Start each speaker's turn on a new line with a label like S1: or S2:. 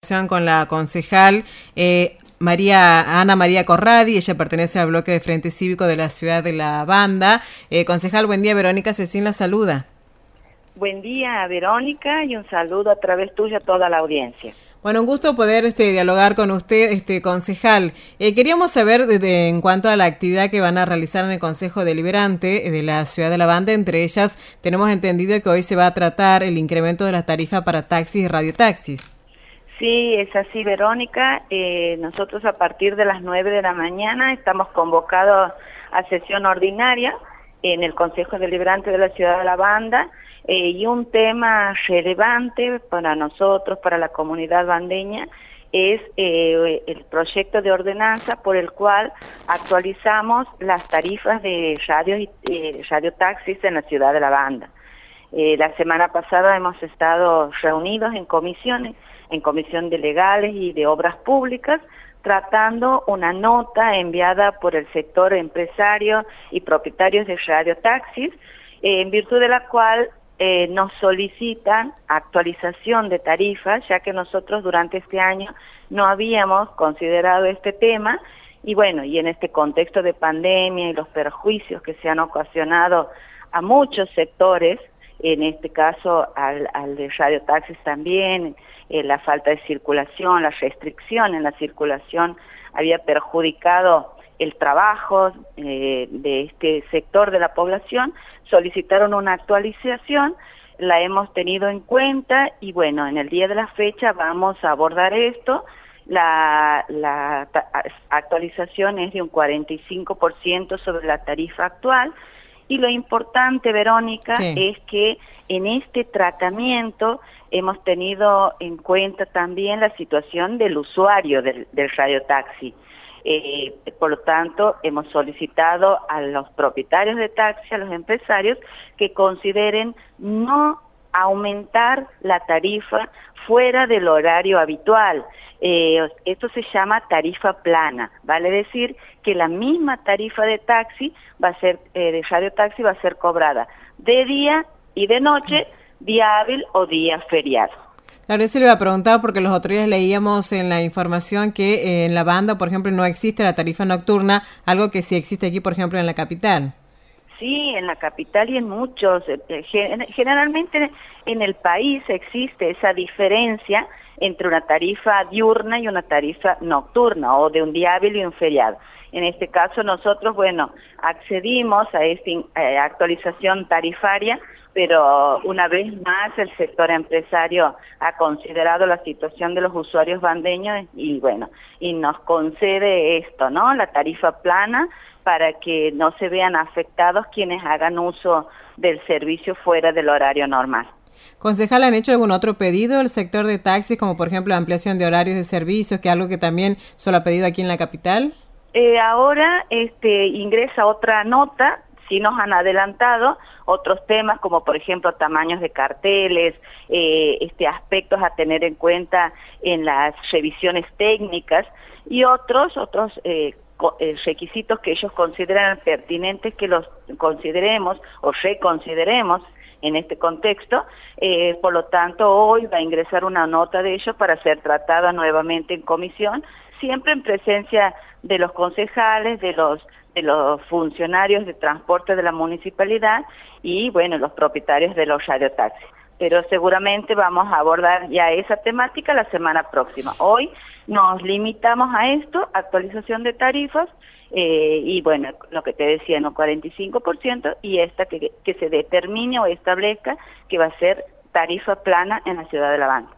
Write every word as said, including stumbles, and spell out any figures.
S1: Con la concejal eh, María Ana María Corradi, ella pertenece al bloque de Frente Cívico de la ciudad de La Banda. Eh, concejal, buen día, Verónica Cecín la saluda.
S2: Buen día, Verónica, y un saludo a través tuya a toda la audiencia.
S1: Bueno, un gusto poder este, dialogar con usted, este concejal. Eh, queríamos saber de, de, en cuanto a la actividad que van a realizar en el Consejo Deliberante de la ciudad de La Banda. Entre ellas, tenemos entendido que hoy se va a tratar el incremento de las tarifas para taxis y radiotaxis.
S2: Sí, es así, Verónica. Eh, nosotros a partir de las nueve de la mañana estamos convocados a sesión ordinaria en el Consejo Deliberante de la Ciudad de La Banda eh, y un tema relevante para nosotros, para la comunidad bandeña, es eh, el proyecto de ordenanza por el cual actualizamos las tarifas de radio y eh, radiotaxis en la Ciudad de La Banda. Eh, la semana pasada hemos estado reunidos en comisiones, en comisión de legales y de obras públicas, tratando una nota enviada por el sector empresario y propietarios de radiotaxis, eh, en virtud de la cual eh, nos solicitan actualización de tarifas, ya que nosotros durante este año no habíamos considerado este tema, y bueno, y en este contexto de pandemia y los perjuicios que se han ocasionado a muchos sectores, en este caso al, al de radiotaxis también, eh, la falta de circulación, la restricción en la circulación había perjudicado el trabajo eh, de este sector de la población, solicitaron una actualización, la hemos tenido en cuenta y bueno, en el día de la fecha vamos a abordar esto. La, la actualización es de un cuarenta y cinco por ciento sobre la tarifa actual. Y lo importante, Verónica, sí, es que en este tratamiento hemos tenido en cuenta también la situación del usuario del, del radiotaxi. Eh, por lo tanto, hemos solicitado a los propietarios de taxi, a los empresarios, que consideren no aumentar la tarifa fuera del horario habitual. Eh, esto se llama tarifa plana, vale decir que la misma tarifa de taxi va a ser, eh, de radiotaxi va a ser cobrada de día y de noche, día hábil o día feriado.
S1: Claro, eso le iba a preguntar porque los otros días leíamos en la información que eh, en La Banda, por ejemplo, no existe la tarifa nocturna, algo que sí existe aquí, por ejemplo, en la capital.
S2: Sí, en la capital y en muchos, eh, generalmente en el país existe esa diferencia entre una tarifa diurna y una tarifa nocturna, o de un día hábil y un feriado. En este caso nosotros, bueno, accedimos a esta eh, actualización tarifaria, pero una vez más el sector empresario ha considerado la situación de los usuarios bandeños y bueno, y nos concede esto, ¿no? La tarifa plana, para que no se vean afectados quienes hagan uso del servicio fuera del horario normal.
S1: Concejal, ¿han hecho algún otro pedido el sector de taxis, como por ejemplo ampliación de horarios de servicios, que es algo que también solo ha pedido aquí en la capital?
S2: Eh, ahora este, ingresa otra nota, sí nos han adelantado otros temas, como por ejemplo tamaños de carteles, eh, este, aspectos a tener en cuenta en las revisiones técnicas y otros, otros eh, requisitos que ellos consideran pertinentes que los consideremos o reconsideremos en este contexto. Eh, por lo tanto, hoy va a ingresar una nota de ellos para ser tratada nuevamente en comisión, siempre en presencia de los concejales, de los de los funcionarios de transporte de la municipalidad y, bueno, los propietarios de los radiotaxis. Pero seguramente vamos a abordar ya esa temática la semana próxima. Hoy nos limitamos a esto, actualización de tarifas, eh, y bueno, lo que te decía, no cuarenta y cinco por ciento, y esta que, que se determine o establezca que va a ser tarifa plana en la Ciudad de La Banda.